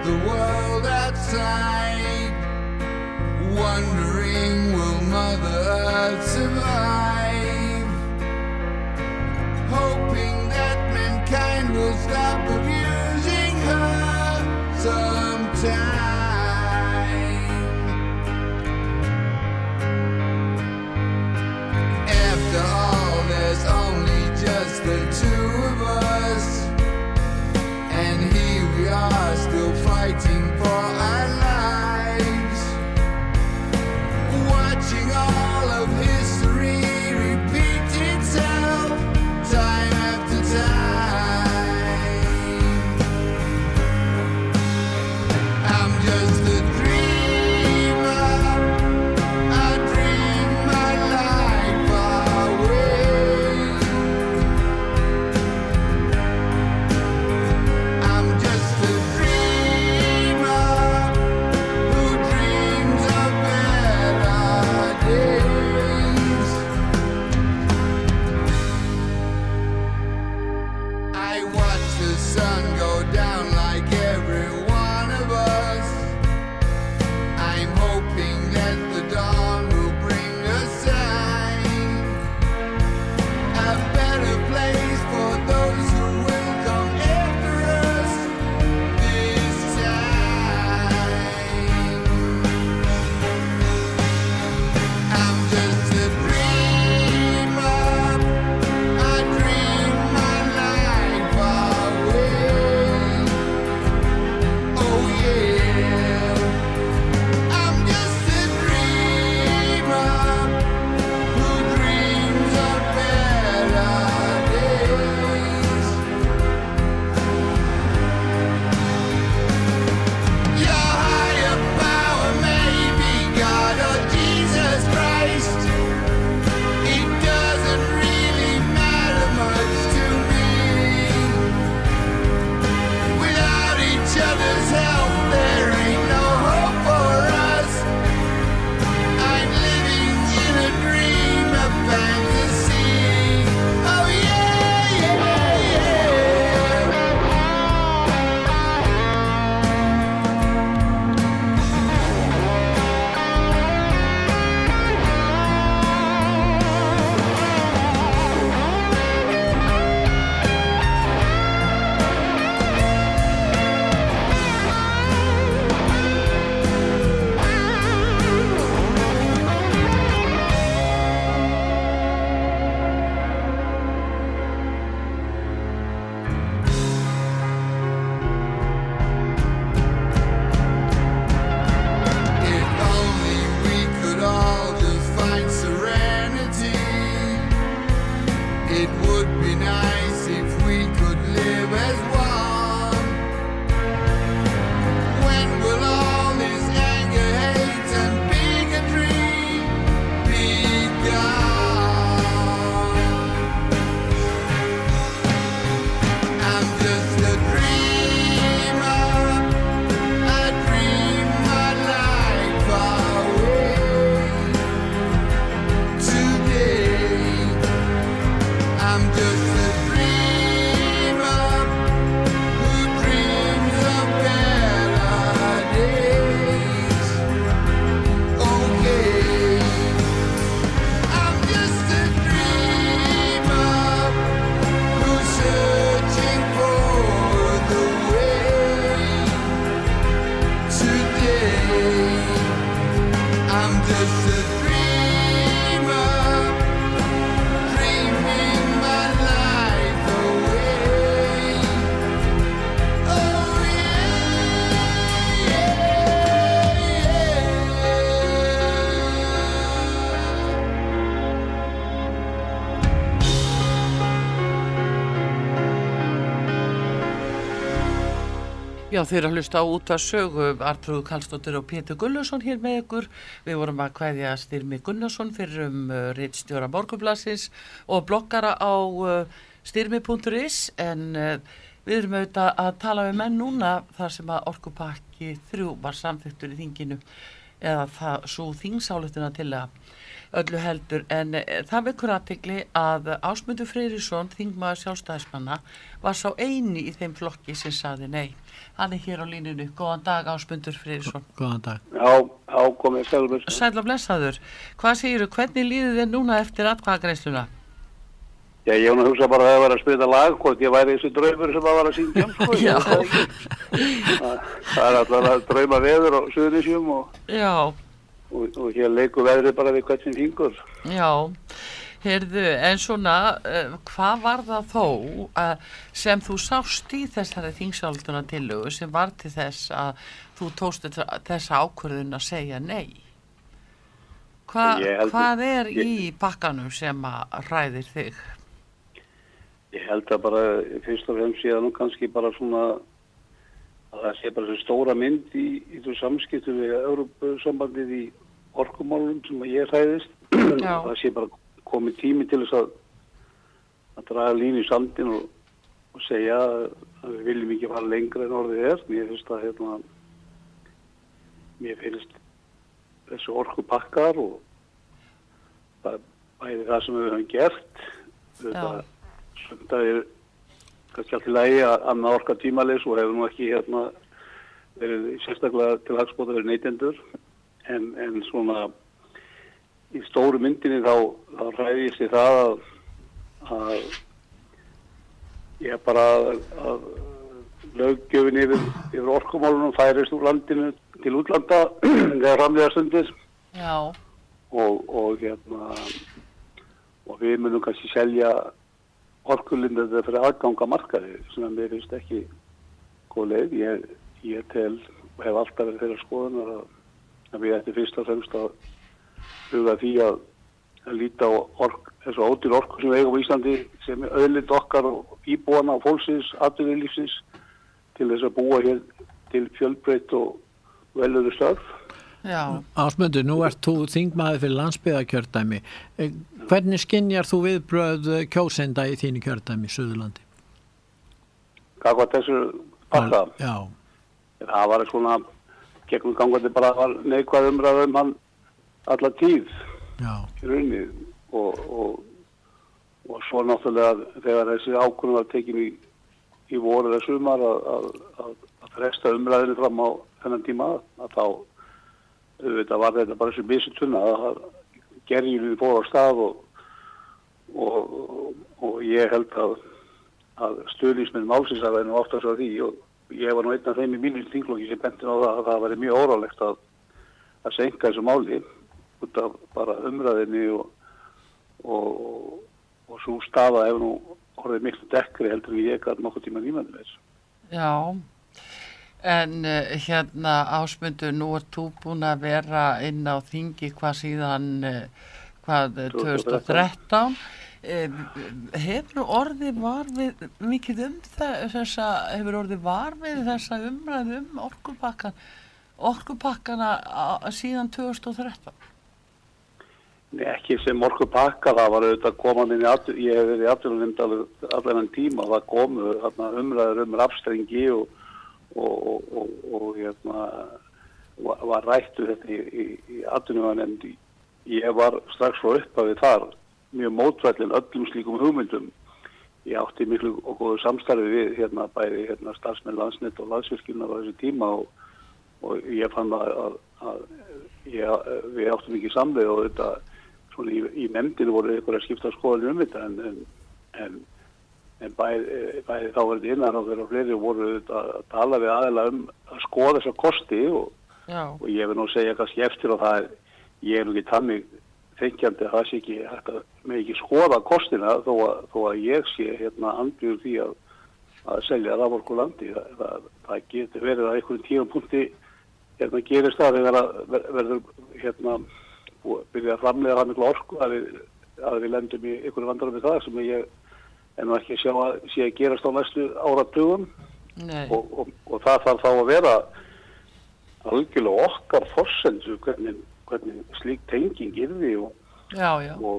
the world outside, wondering will Mother Earth survive, hoping that mankind will stop abusing her sometime. After all, there's only just the two of us, and here we are still fighting for our lives, watching all of history repeat itself time after time. I'm just a dreamer, I dream my life away. I'm just a dreamer who dreams of better days. I watch the sun go down like every one of us. I'm hoping that the dawn will bring a sign, a better place for those who will come after us this time. I'm just a dreamer, I dream my life away. Oh yeah, I'm just a dreamer who dreams of better days. Your higher power may be God or Jesus Christ. It doesn't really matter much to me. Without each other's help, there ain't no hope for us. I'm living in a dream of fantasy. Oh yeah, yeah, yeah. If only we could all just find serenity. It would be nice if we could live as one. When will all this anger, hate, and bigotry be gone? I'm just a dreamer, I dream my life away. Today, I'm just a dreamer who dreams of better days. Okay, I'm just a dreamer who's searching for the way. Today, I'm just a dreamer, dreaming my life away. Oh yeah, Já, þið eru að hlusta á útvarpssögu, Arnþrúður Karlsdóttir og Pétur Gunnarsson hér með ykkur. Við vorum að kveðja Styrmi Gunnarsson fyrir ritstjóra Morgunblaðsins og bloggara á styrmi.is, en við erum auðvitað að tala við menn núna þar sem að orkupakki 3 var samþykktur í þinginu. eða svo þingsályktuna til að öllu heldur, en það vekur athygli að Ásmundur Friðriksson, þingmaður Sjálfstæðismanna, var sá eini í þeim flokki sem sagði nei. Hann hér á línunu. Góðan dag, Ásmundur Friðriksson. Góðan dag. Já, komið sælum. Sæll og blessaður. Hvað segirðu, hvernig líður þér núna eftir atkvæðagreiðsluna? Já, ég var að hugsa bara að það var að spila lag, hvort ég væri þessi draumur sem að var að syngja sko. Já. Það alltaf að drauma veður á Suðurnesjum og hér leikur veðrið bara við hvert sem fingur. Já, heyrðu, en svona, hvað var það þó sem þú sást í þessari þingsályktunartillögu sem var til þess að þú tókst þessa ákvörðun að segja nei? Hvað í pakkanum sem að hræðir þig? Ég held að bara fyrst og fremst síðan og kannski bara svona að það sé bara svo stóra mynd í þessu samskiptum við Evrópusambandið í orkumálum sem ég hræðist. Það sé bara komið tími til þess að draga línu í sandin og segja að við viljum ekki fara lengra en orðið er. Mér finnst þessu orkupakkar og bæði það sem við höfum gert. Það er kannski allt í lagi að annað orka tímaleys og hefur nú ekki verið sérstaklega til hagsbóta fyrir neytendur. En svona í stóru myndinni þá hræðist ég það að ég bara að löggjöfin yfir orkumálunum færist úr landinu til útlanda þegar framleiðar stundir. Já. Og við munum kannski selja orkulindir fyrir aðganga markaði sem að mér finnst ekki góð leið. Ég tel og hef alltaf verið þeirra skoðunar að við ættum fyrst og fremst að huga því að líta á þessu ódýr orku sem við eigum á Íslandi sem er auðlind okkar og íbúana og fólksins, atvinnulífsins til þess að búa hér til fjölbreytt og velöðu störf. Já. Ásmundur, nú ert þú þingmaður fyrir landsbyggðarkjördæmi. Hvernig skynjar þú viðbrögð kjósenda í þínu kjördæmi, Suðurlandi? Hvað var þessu pakka? Já. Það var svona gegnum gangandi bara var neikvæð umræða hann alla tíð. Já. Í rauninni og svo náttúrulega þegar þessi ákvörðun var tekin í vor eða sumar að fresta umræðinu fram á þennan tíma að þá auðvitað var þetta bara þessi mistunna að gerðinu fór á stað og ég held að stuðningsmenn málsins að það nú oftast á því og ég var nú einn af þeim í mínu þingflokki sem benti á það að það væri mjög órálegt að seinka þessu máli út af bara umræðinni og svo staða hefur nú orðið miklu dekkri heldur en ég gæti nokkuð tíma nýmændi þess. Já, en Ásmundur, nú ert þú búin að vera inn á þingi hvað síðan 2013. Hefur orðið var við mikið hefur orðið var við þessa umræðu orkupakkana síðan 2013? Nei, ekki sem orkupakka, það var auðvitað komandi ég hef verið í atvinnunefnd allan tíma, það komu umræður rafstrengi og var rættu þetta í atvinnunefnd. Ég var strax frá upphafi þar mjög mótvællin öllum slíkum hugmyndum. Ég átti miklu og góðu samstarfi við bæði starfsmenn Landsnet og Landsvirkjunar á þessu tíma og ég fann að við áttum ekki samleið og þetta svona í nefndinu voru einhverja skipta skoðanir þetta en bæði þá verið innanráðir og fleiri voru þetta að tala við aðila að skoða þessa kosti og ég vil nú segja kannski eftir og það ég nú ekki tannig þenkjandi að það sé ekki hægt að með ekki skoða kostina þó að ég sé andvígur því að selja raforku landi. Það getur verið að einhverjum tímapunkti gerist það þegar verður byrja að framleiða það miklu orku að við lendum í einhverju vandarum við það sem ég nú ekki að sé að gerast á næstu áratugum og það þarf þá að vera algjörlega okkar forsendu hvernig slík tenging yrði og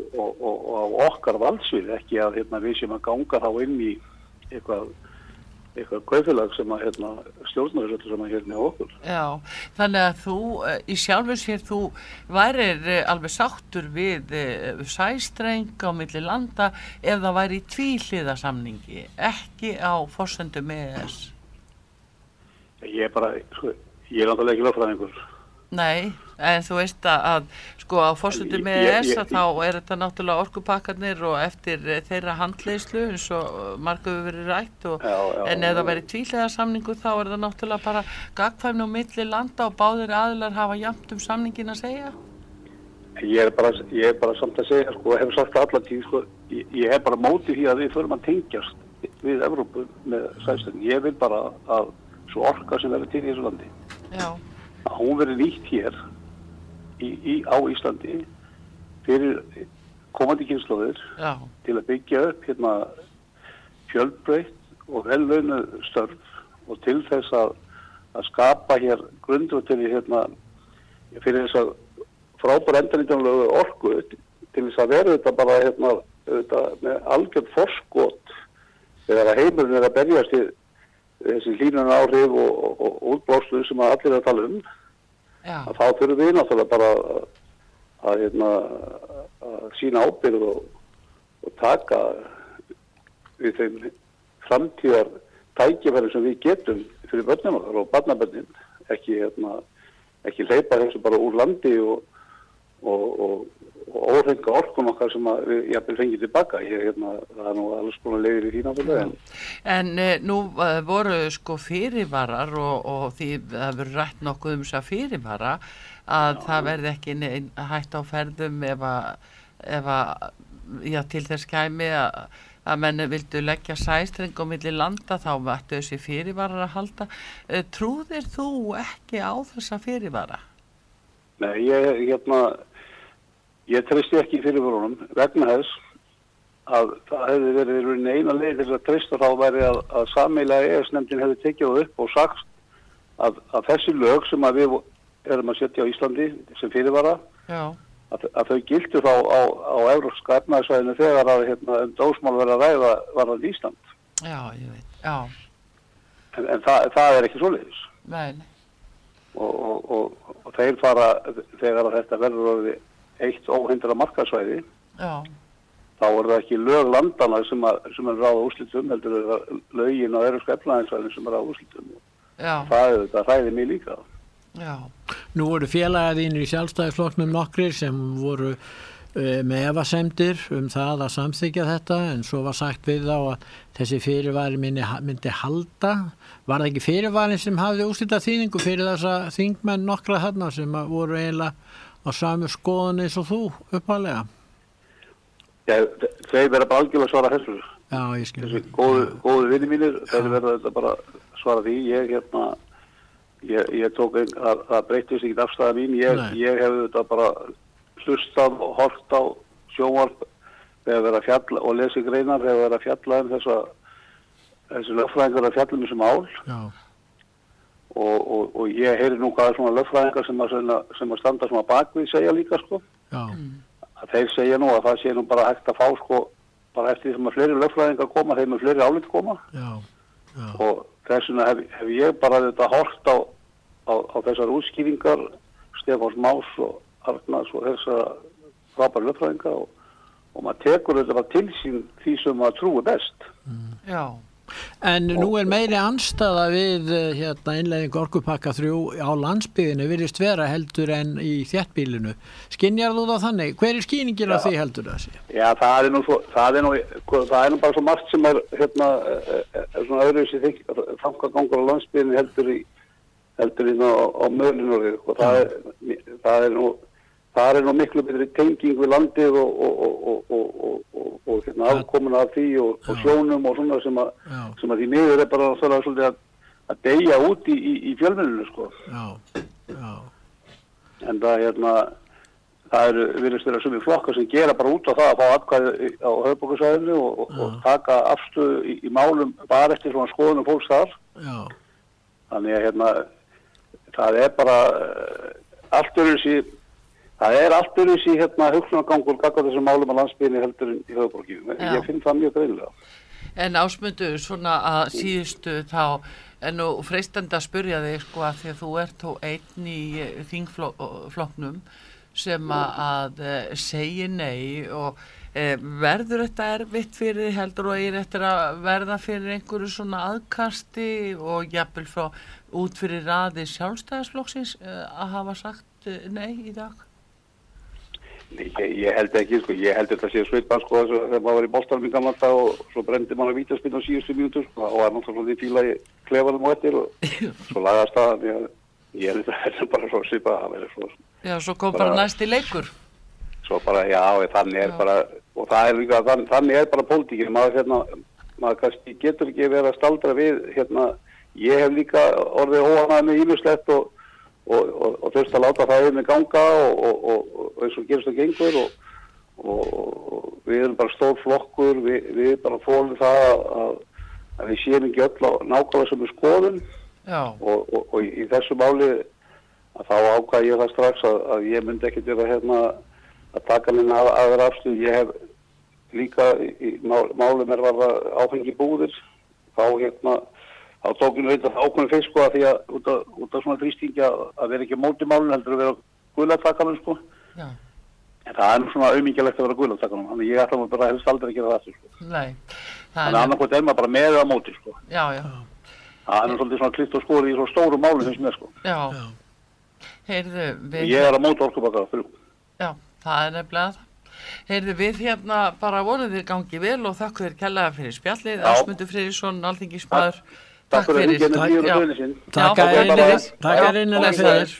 á okkar valdsvið ekki að við sem að ganga þá inn í eitthvað eitthvað kaupfélag sem að stjórnar þessu sem að með okkur. Já, þannig að þú í sjálfu sér þú værir alveg sáttur við sæstreng á milli landa ef það væri í tvíhliða samningi, ekki á forsendum EES. Ég er náttúrulega ekki lögfræðingur. Nei, en þú veist að sko á forsendum EES þá er þetta náttúrulega orkupakkarnir og eftir þeirra handleiðslu eins og margur hefur verið rætt en ef það væri tvíhliða samningu þá er það náttúrulega bara gagnkvæmni á milli landa og báðir aðilar hafa jafnt samningin að segja. Ég er bara samt að segja hef sagt það allan tíð ég hef bara mótið því að við förum að tengjast við Evrópu með sæstreng. Ég vil bara að svo orka sem verður til í þessu landi. Já. Að hún verið nýtt hér á Íslandi fyrir komandi kynslóðir til að byggja upp fjölbreytt og vellaunuð störf og til þess að skapa hér grundvöldinni fyrir þess að frábær endurnýtanlegu orku til þess að vera þetta bara með algjörn forskot þegar að heimurinn er að berjast í þessi hlýnuna áhrif og útblástur sem að allir er að tala að þá þurfum við náttúrulega bara að sína ábyrgð og taka við þeim framtíðar tækifæri sem við getum fyrir börnum okkar og barnabörnin ekki hleypa þessu bara úr landi og óhrenga orkun okkar sem við jafnvel fengið tilbaka. Það er nú alls búin að leiðir í því náttúrulega. En nú voru fyrirvarar og því það verður rætt nokkuð þessa fyrirvara að það verði ekki hætt á ferðum ef til þess kæmi að menn vildu leggja sæstreng á milli landa þá ættu þessi fyrirvarar að halda. Trúðir þú ekki á þessa fyrirvara? Nei, ég treysti ekki fyrirvörunum vegna þess að það hefði verið eina leið til að treysta þá væri að sameiginlega EES-nefndin hefði tekið upp og sagt að þessi lög sem að við erum að setja á Íslandi sem fyrirvara að þau giltu þá á evrópska efnahagssvæðinu þegar að dómsmál verið að ræða varðandi Ísland. Já, ég veit, já. En það er ekki svoleiðis. Nei. Og þeir fara þegar að þetta verður orðið eitt óhindrað markaðssvæði þá er það ekki lög landana sem er ráða úrslitum heldur er það lögin á evrópska efnahagssvæðinu sem er ráða úrslitum. Það hræði mig líka. Já. Nú voru félagarnir í Sjálfstæðisflokknum nokkrir sem voru með efasemdir það að samþykja þetta en svo var sagt við þá að þessi fyrirvari myndi halda. Var það ekki fyrirvarin sem hafði úrslitað þýðingu fyrir þessa þingmenn nokkra þarna sem voru eiginlega á samu skoðun eins og þú upphaflega? Já, þeir verða bara algjörlega svara þessu. Já, ég skil. Þessi góðu vinni mínir, þeir verða þetta bara svara því. Ég tók það breytist ekki afstæða mín. Ég hef þetta bara hlustað og hort á sjónvarp þegar verið að fjalla og lesi greinar þegar verið að fjalla þessi lögfræðingar að fjalla þessu mál. Já. Og ég heyri nú hvað svona lögfræðingar sem að standa svona bakvið segja líka Já. Að þeir segja nú að það sé nú bara hægt að fá bara eftir því sem að fleiri lögfræðingar koma þeim með fleiri álit koma. Já. Og þess vegna hef ég bara þetta hort á þessar útskýringar Stefáns Más og Arnars og þessar frábæra lögfræðinga og maður tekur þetta bara til sín því sem maður trúi best. Já. En nú er meiri andstaða við innleiðingu orkupakka 3 á landsbyggðinni virðist vera heldur en í þéttbýlinu. Skynjar þú þá þannig? Hver er skýringin af því heldur það sé? Já, það er nú bara svo margt sem er svona öðruvísi þangagangur á landsbyggðinni heldur inn á mölinu og það er nú miklu betri tenging við landið og afkomuna af því og sjónum og svona sem að því miður er bara svolítið að deyja út í fjölmiðlunum Já. En það virðist vera sumir flokkar sem gera bara út á það að fá atkvæði á höfuðborgarsvæðinu og taka afstöðu í málum bara eftir svona skoðunum fólks þar. Já. Þannig að það er bara allt öðruvísi hugsunargangur gagnvart þessum málum á landsbyggðinni heldur en í höfuðborginni. Ég finn það mjög greinilega. En Ásmundur, svona að síðustu þá en nú freistandi að spyrja þig sko að því að þú ert þó einn í þingflokknum sem að segi nei og verður þetta erfitt fyrir þig heldur og eftir að verða fyrir einhverju svona aðkasti og jafnvel frá út fyrir raði Sjálfstæðisflokksins að hafa sagt nei í dag? Ég held ekki, sko, ég held þetta sé sveipan, sko, þegar maður var í boltanum í gamla dag og svo brendi mann að vítaspinn á síðustu mínútur, sko, og var náttúrulega því fíla í klefanum og eftir og svo lagast það, ég held þetta bara svo svipað að vera svo. Já, svo kom bara næsti leikur. Svo bara, já, þannig bara, og það líka, þannig bara pólitíkin, maður kannski getur ekki verið að staldra við, ég hef líka orðið óánægður með ýmislegt og þurft að láta það með ganga og eins og gerist það gengur og við erum bara stór flokkur, við bara fólum það að við séum ekki öll á nákvæmlega sem við skoðum og í þessu máli að þá ákvað ég það strax að ég myndi ekkert vera að taka minna aðra afstöðu. Ég hef líka í málum varða áfengi búðir þá tókinu auðvitað ákveðin fyrst sko að því að út af svona þrýstingi að vera ekki á móti málun heldur að vera guðlatakanum sko. Já. En það nú svona auðmingilegt að vera guðlatakanum, þannig ég ætla bara helst aldrei að gera það sko. Nei. Þannig annarkvæmt maður bara með eða móti sko. Já. Það nú svolítið svona klitt og skori í svo stóru málun þess með sko. Já. Heyrðu, ég á móti orkubakka 3. Já, það nefnilega það. Heyrðu, við bara vonum þér gangi vel og þakku þér kærlega fyrir spjallið. Ásmundur Friðriksson, alþingismaður. Takk fyrir. Takk fyrir.